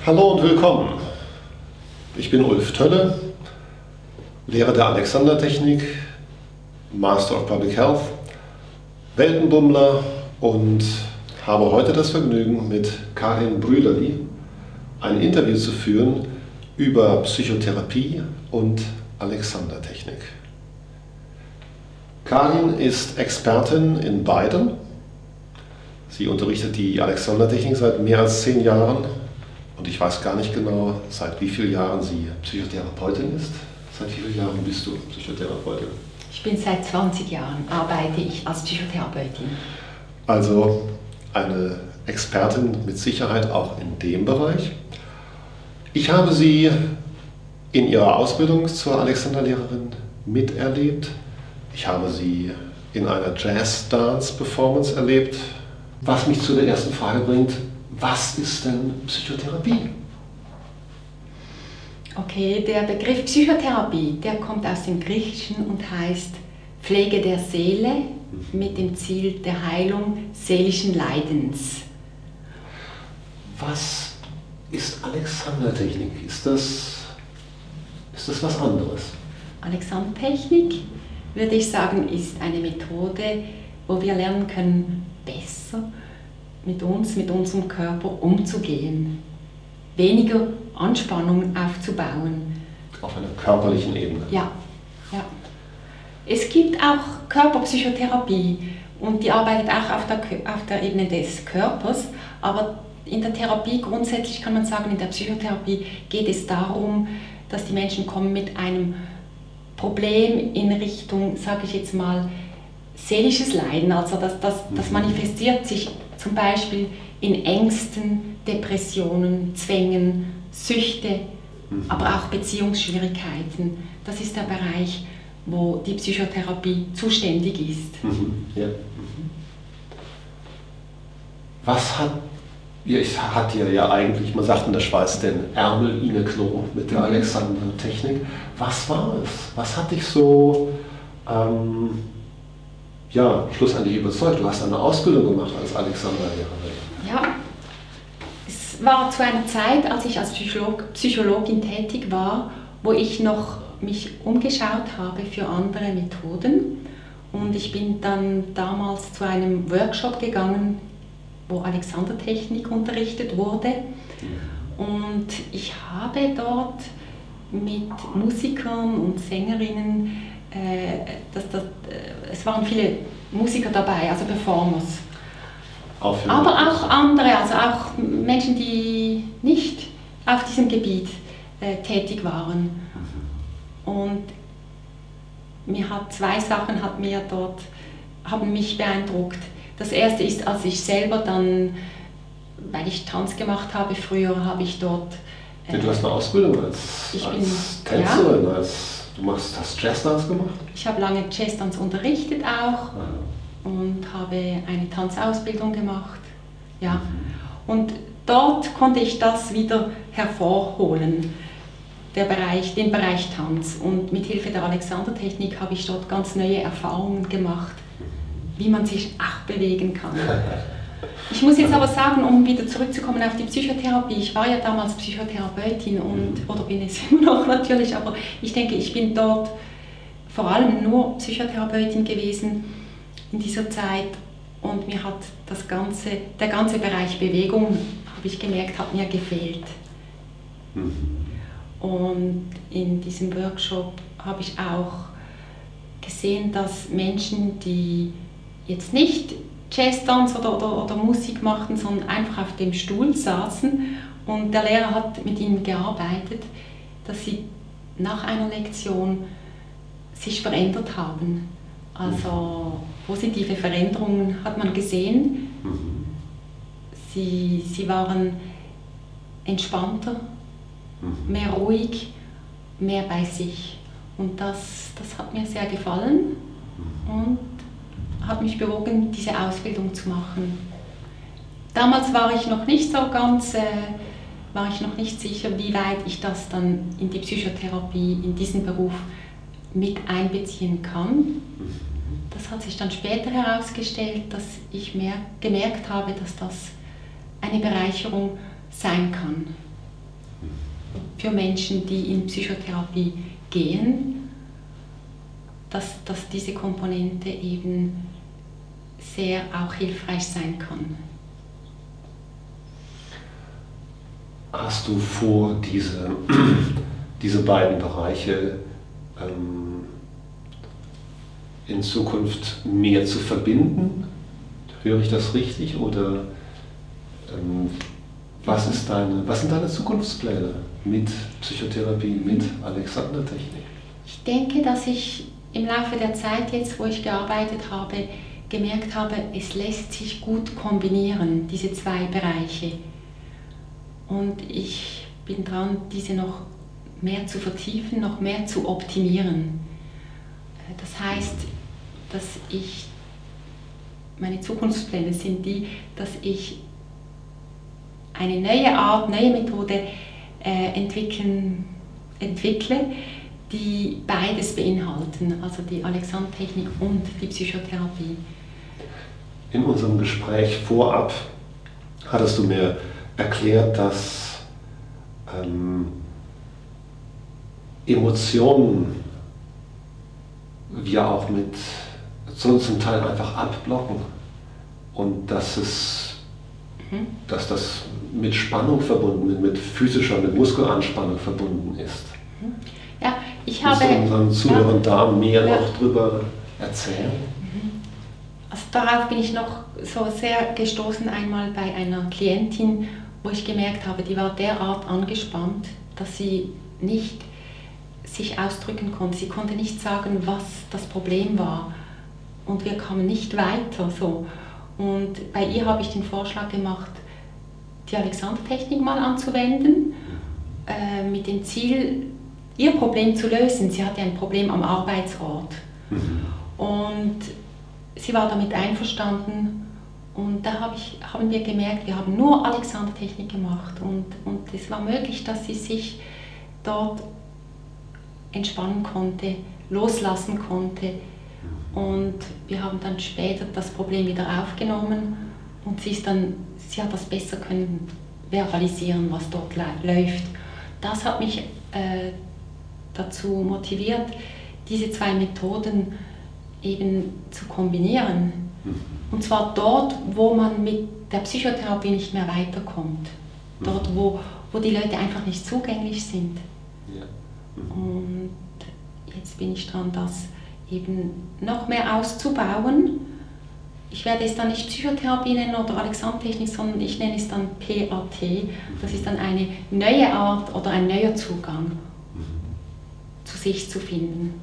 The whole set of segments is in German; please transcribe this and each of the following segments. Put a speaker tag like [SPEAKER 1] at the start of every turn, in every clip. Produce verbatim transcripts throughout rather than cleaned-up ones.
[SPEAKER 1] Hallo und willkommen. Ich bin Ulf Tölle, Lehrer der Alexandertechnik, Master of Public Health, Weltenbummler und habe heute das Vergnügen, mit Karin Brüderli ein Interview zu führen über Psychotherapie und Alexandertechnik. Karin ist Expertin in beidem. Sie unterrichtet die Alexandertechnik seit mehr als zehn Jahren und ich weiß gar nicht genau, seit wie vielen Jahren sie Psychotherapeutin ist. Seit wie vielen Jahren bist du Psychotherapeutin?
[SPEAKER 2] Ich bin seit zwanzig Jahren, arbeite ich als Psychotherapeutin.
[SPEAKER 1] Also eine Expertin mit Sicherheit auch in dem Bereich. Ich habe sie in ihrer Ausbildung zur Alexanderlehrerin miterlebt. Ich habe sie in einer Jazz-Dance-Performance erlebt. Was mich zu der ersten Frage bringt: Was ist denn Psychotherapie?
[SPEAKER 2] Okay, der Begriff Psychotherapie, der kommt aus dem Griechischen und heißt Pflege der Seele mit dem Ziel der Heilung seelischen Leidens.
[SPEAKER 1] Was ist Alexandertechnik? Ist das, ist das was anderes?
[SPEAKER 2] Alexandertechnik, würde ich sagen, ist eine Methode, wo wir lernen können, besser mit uns, mit unserem Körper umzugehen. Weniger Anspannungen aufzubauen.
[SPEAKER 1] Auf einer körperlichen Ebene?
[SPEAKER 2] Ja, ja. Es gibt auch Körperpsychotherapie und die arbeitet auch auf der, auf der Ebene des Körpers, aber in der Therapie grundsätzlich kann man sagen, in der Psychotherapie geht es darum, dass die Menschen kommen mit einem Problem in Richtung, sage ich jetzt mal, seelisches Leiden. Also das, das, das manifestiert sich zum Beispiel in Ängsten, Depressionen, Zwängen, Süchte, aber auch Beziehungsschwierigkeiten. Das ist der Bereich, wo die Psychotherapie zuständig ist.
[SPEAKER 1] Mhm. Ja. Was hat, ja, ich hatte ja eigentlich, man sagt in der Schweiz, den Ärmel in der Klo mit der Alexandertechnik. Was war es? Was hat dich so ähm, ja, schlussendlich überzeugt? Du hast eine Ausbildung gemacht als Alexanderlehrerin.
[SPEAKER 2] Ja, es war zu einer Zeit, als ich als Psycholog, Psychologin tätig war, wo ich noch mich umgeschaut habe für andere Methoden. Und ich bin dann damals zu einem Workshop gegangen, wo Alexandertechnik unterrichtet wurde. Und ich habe dort mit Musikern und Sängerinnen, äh, das, das, äh, es waren viele Musiker dabei, also Performers.
[SPEAKER 1] Auch
[SPEAKER 2] Aber auch andere, also auch Menschen, die nicht auf diesem Gebiet äh, tätig waren. Und mir hat zwei Sachen hat mir dort, haben mich beeindruckt. Das erste ist, als ich selber dann, weil ich Tanz gemacht habe früher, habe ich dort...
[SPEAKER 1] Äh, du hast eine Ausbildung als,
[SPEAKER 2] ich
[SPEAKER 1] als
[SPEAKER 2] bin,
[SPEAKER 1] Tänzerin,
[SPEAKER 2] ja,
[SPEAKER 1] als, du machst, hast Jazzdance gemacht?
[SPEAKER 2] Ich habe lange Jazzdance unterrichtet auch. Aha. Und habe eine Tanzausbildung gemacht. Ja. Und dort konnte ich das wieder hervorholen, der Bereich, den Bereich Tanz. Und mit Hilfe der Alexandertechnik habe ich dort ganz neue Erfahrungen gemacht, wie man sich auch bewegen kann. Ich muss jetzt aber sagen, um wieder zurückzukommen auf die Psychotherapie, ich war ja damals Psychotherapeutin und, oder bin es immer noch natürlich, aber ich denke, ich bin dort vor allem nur Psychotherapeutin gewesen in dieser Zeit und mir hat das ganze, der ganze Bereich Bewegung, habe ich gemerkt, hat mir gefehlt. Mhm. Und in diesem Workshop habe ich auch gesehen, dass Menschen, die jetzt nicht Jazzdance oder, oder, oder Musik machten, sondern einfach auf dem Stuhl saßen und der Lehrer hat mit ihnen gearbeitet, dass sie nach einer Lektion sich verändert haben. Also positive Veränderungen hat man gesehen. Sie, sie waren entspannter, mehr ruhig, mehr bei sich. Und das, das hat mir sehr gefallen und hat mich bewogen, diese Ausbildung zu machen. Damals war ich noch nicht so ganz, äh, war ich noch nicht sicher, wie weit ich das dann in die Psychotherapie, in diesen Beruf mit einbeziehen kann. Das hat sich dann später herausgestellt, dass ich mehr gemerkt habe, dass das eine Bereicherung sein kann. für Menschen, die in Psychotherapie gehen, dass, dass diese Komponente eben sehr auch hilfreich sein kann.
[SPEAKER 1] Hast du vor, diese, diese beiden Bereiche ähm, in Zukunft mehr zu verbinden? Höre ich das richtig? Oder ähm, was, ist deine, was sind deine Zukunftspläne mit Psychotherapie, mit Alexander-Technik?
[SPEAKER 2] Ich denke, dass ich im Laufe der Zeit, jetzt wo ich gearbeitet habe, gemerkt habe, es lässt sich gut kombinieren, diese zwei Bereiche. Und ich bin dran, diese noch mehr zu vertiefen, noch mehr zu optimieren. Das heißt, dass ich, meine Zukunftspläne sind die, dass ich eine neue Art, neue Methode äh, entwickeln, entwickle, die beides beinhalten, also die Alexander-Technik und die Psychotherapie.
[SPEAKER 1] In unserem Gespräch vorab hattest du mir erklärt, dass ähm, Emotionen wir auch mit so zum Teil einfach abblocken und dass es, mhm. dass das mit Spannung verbunden, mit, mit physischer, mit Muskelanspannung verbunden ist.
[SPEAKER 2] Mhm. Ja, ich habe...
[SPEAKER 1] Kannst du unseren Zuhörern
[SPEAKER 2] ja,
[SPEAKER 1] da mehr
[SPEAKER 2] ja.
[SPEAKER 1] noch drüber erzählen?
[SPEAKER 2] Mhm. Also darauf bin ich noch so sehr gestoßen einmal bei einer Klientin, wo ich gemerkt habe, die war derart angespannt, dass sie nicht sich ausdrücken konnte. Sie konnte nicht sagen, was das Problem war. Und wir kamen nicht weiter. So. Und bei ihr habe ich den Vorschlag gemacht, die Alexander-Technik mal anzuwenden, äh, mit dem Ziel, ihr Problem zu lösen. Sie hatte ein Problem am Arbeitsort. Mhm. Und sie war damit einverstanden. Und da hab ich, haben wir gemerkt, wir haben nur Alexander-Technik gemacht. Und, und es war möglich, dass sie sich dort entspannen konnte, loslassen konnte. Und wir haben dann später das Problem wieder aufgenommen und sie, ist dann, sie hat das besser können verbalisieren, was dort läuft. Das hat mich äh, dazu motiviert, diese zwei Methoden eben zu kombinieren. Und zwar dort, wo man mit der Psychotherapie nicht mehr weiterkommt. Dort, wo, wo die Leute einfach nicht zugänglich sind.
[SPEAKER 1] Ja.
[SPEAKER 2] Und jetzt bin ich dran, das eben noch mehr auszubauen. Ich werde es dann nicht Psychotherapie nennen oder Alexander-Technik, sondern ich nenne es dann P A T. Das ist dann eine neue Art oder ein neuer Zugang, zu sich zu finden.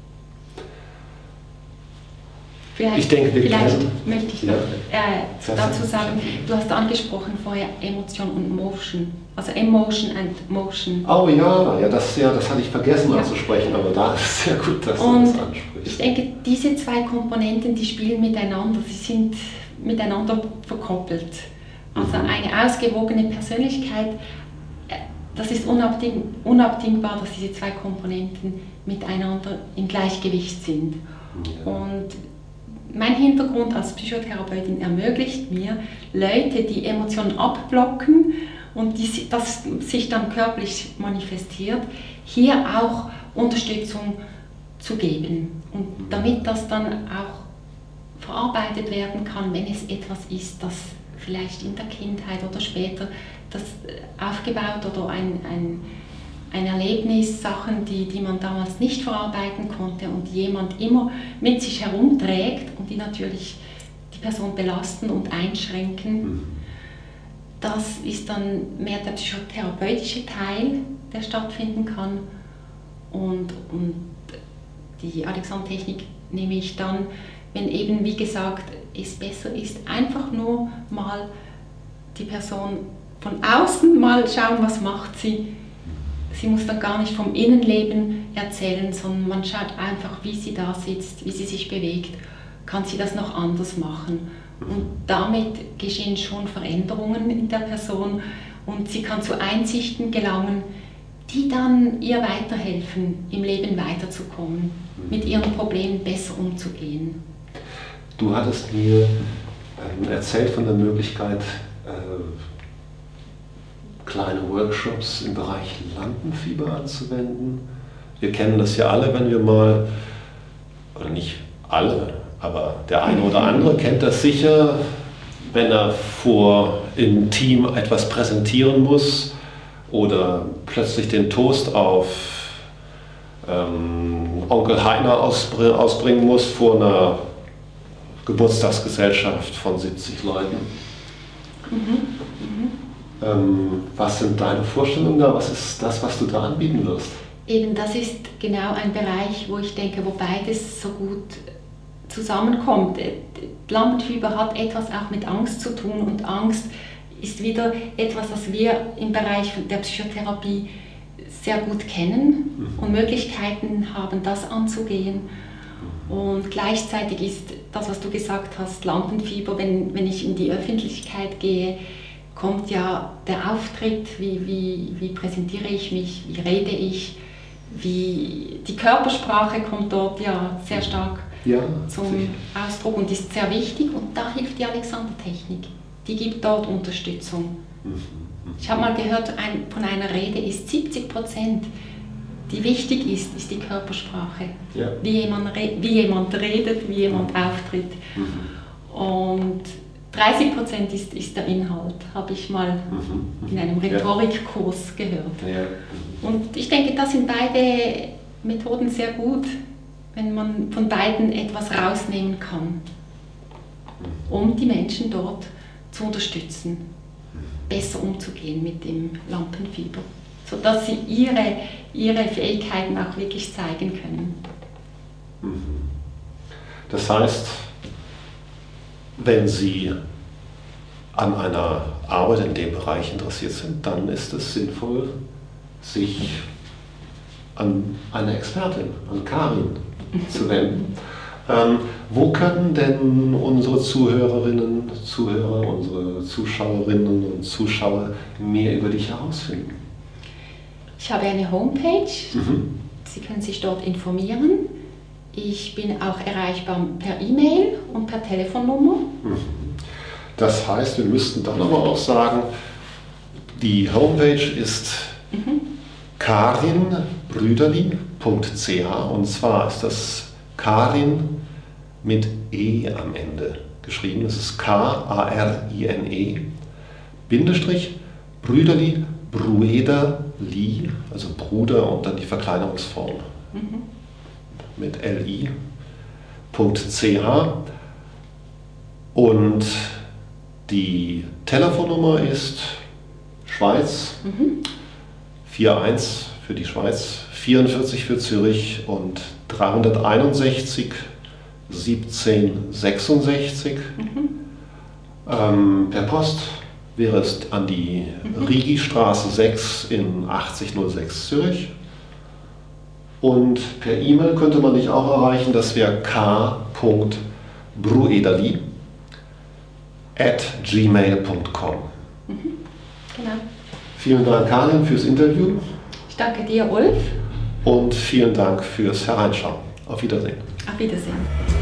[SPEAKER 2] Vielleicht,
[SPEAKER 1] ich denke, wir
[SPEAKER 2] vielleicht
[SPEAKER 1] kennen,
[SPEAKER 2] möchte ich
[SPEAKER 1] ja,
[SPEAKER 2] noch äh, dazu sagen, du hast angesprochen vorher Emotion und Motion, also Emotion and Motion.
[SPEAKER 1] Oh ja, ja das, ja, das hatte ich vergessen
[SPEAKER 2] ja.
[SPEAKER 1] anzusprechen, aber da ist es sehr gut, dass
[SPEAKER 2] und
[SPEAKER 1] du das ansprichst.
[SPEAKER 2] Ich denke, diese zwei Komponenten, die spielen miteinander, sie sind miteinander verkoppelt. Also mhm. eine ausgewogene Persönlichkeit, das ist unabding, unabdingbar, dass diese zwei Komponenten miteinander im Gleichgewicht sind. Ja. Und mein Hintergrund als Psychotherapeutin ermöglicht mir, Leute, die Emotionen abblocken und die, das sich dann körperlich manifestiert, hier auch Unterstützung zu geben. Und damit das dann auch verarbeitet werden kann, wenn es etwas ist, das vielleicht in der Kindheit oder später das aufgebaut oder ein, ein, ein Erlebnis, Sachen, die, die man damals nicht verarbeiten konnte und jemand immer mit sich herumträgt und die natürlich die Person belasten und einschränken. Das ist dann mehr der psychotherapeutische Teil, der stattfinden kann. Und, und die Alexander-Technik nehme ich dann, wenn eben, wie gesagt, es besser ist, einfach nur mal die Person von außen mal schauen, was macht sie. Sie muss dann gar nicht vom Innenleben erzählen, sondern man schaut einfach, wie sie da sitzt, wie sie sich bewegt. Kann sie das noch anders machen? Und damit geschehen schon Veränderungen in der Person und sie kann zu Einsichten gelangen, die dann ihr weiterhelfen, im Leben weiterzukommen, mit ihren Problemen besser umzugehen.
[SPEAKER 1] Du hattest mir ähm, erzählt von der Möglichkeit, äh, kleine Workshops im Bereich Lampenfieber anzuwenden. Wir kennen das ja alle, wenn wir mal, oder nicht alle, aber der eine oder andere kennt das sicher, wenn er vor im Team etwas präsentieren muss oder plötzlich den Toast auf ähm, Onkel Heiner ausbr- ausbringen muss vor einer Geburtstagsgesellschaft von siebzig Leuten.
[SPEAKER 2] Mhm. Mhm.
[SPEAKER 1] Ähm, was sind deine Vorstellungen da? Was ist das, was du da anbieten wirst?
[SPEAKER 2] Eben, das ist genau ein Bereich, wo ich denke, wo beides so gut zusammenkommt. Lampenfieber hat etwas auch mit Angst zu tun und Angst ist wieder etwas, was wir im Bereich der Psychotherapie sehr gut kennen und Möglichkeiten haben, das anzugehen. Und gleichzeitig ist das, was du gesagt hast, Lampenfieber, wenn, wenn ich in die Öffentlichkeit gehe, kommt ja der Auftritt, wie, wie, wie präsentiere ich mich, wie rede ich, wie die Körpersprache kommt dort ja sehr stark
[SPEAKER 1] ja,
[SPEAKER 2] zum
[SPEAKER 1] sicher.
[SPEAKER 2] Ausdruck und ist sehr wichtig und da hilft die Alexander-Technik. Die gibt dort Unterstützung. Ich habe mal gehört, ein, von einer Rede ist siebzig Prozent, die wichtig ist, ist die Körpersprache.
[SPEAKER 1] Ja.
[SPEAKER 2] Wie, jemand re- wie jemand redet, wie jemand auftritt.
[SPEAKER 1] Mhm.
[SPEAKER 2] Und dreißig Prozent ist, ist der Inhalt, habe ich mal
[SPEAKER 1] Mhm.
[SPEAKER 2] in einem Rhetorikkurs gehört.
[SPEAKER 1] Ja.
[SPEAKER 2] Und ich denke, das sind beide Methoden sehr gut, wenn man von beiden etwas rausnehmen kann, um die Menschen dort zu unterstützen, besser umzugehen mit dem Lampenfieber, sodass sie ihre, ihre Fähigkeiten auch wirklich zeigen können.
[SPEAKER 1] Das heißt, wenn Sie an einer Arbeit in dem Bereich interessiert sind, dann ist es sinnvoll, sich an eine Expertin, an Karin, zu wenden. Ähm, wo können denn unsere Zuhörerinnen, Zuhörer, unsere Zuschauerinnen und Zuschauer mehr über dich herausfinden?
[SPEAKER 2] Ich habe eine Homepage,
[SPEAKER 1] Mhm.
[SPEAKER 2] Sie können sich dort informieren. Ich bin auch erreichbar per E-Mail und per Telefonnummer.
[SPEAKER 1] Das heißt, wir müssten dann aber auch sagen, die Homepage ist
[SPEAKER 2] Mhm.
[SPEAKER 1] karin brüderli punkt c h und zwar ist das Karin mit E am Ende geschrieben. Das ist K A R I N E Bindestrich Brüderli, Brueder, Li, also Bruder und dann die Verkleinerungsform
[SPEAKER 2] Mhm.
[SPEAKER 1] mit L I punkt C H und die Telefonnummer ist Schweiz
[SPEAKER 2] Mhm.
[SPEAKER 1] einundvierzig für die Schweiz, vierundvierzig für Zürich und dreihunderteinundsechzig siebzehn sechsundsechzig.
[SPEAKER 2] Mhm.
[SPEAKER 1] Ähm, per Post wäre es an die
[SPEAKER 2] Mhm.
[SPEAKER 1] Rigi-Straße sechs in achtzig null sechs Zürich. Und per E-Mail könnte man dich auch erreichen, das wäre k punkt bruederli at gmail punkt com.
[SPEAKER 2] Genau.
[SPEAKER 1] Vielen Dank, Karin, fürs Interview
[SPEAKER 2] Ich danke dir, Ulf.
[SPEAKER 1] und vielen Dank fürs Hereinschauen. Auf Wiedersehen.
[SPEAKER 2] Auf Wiedersehen.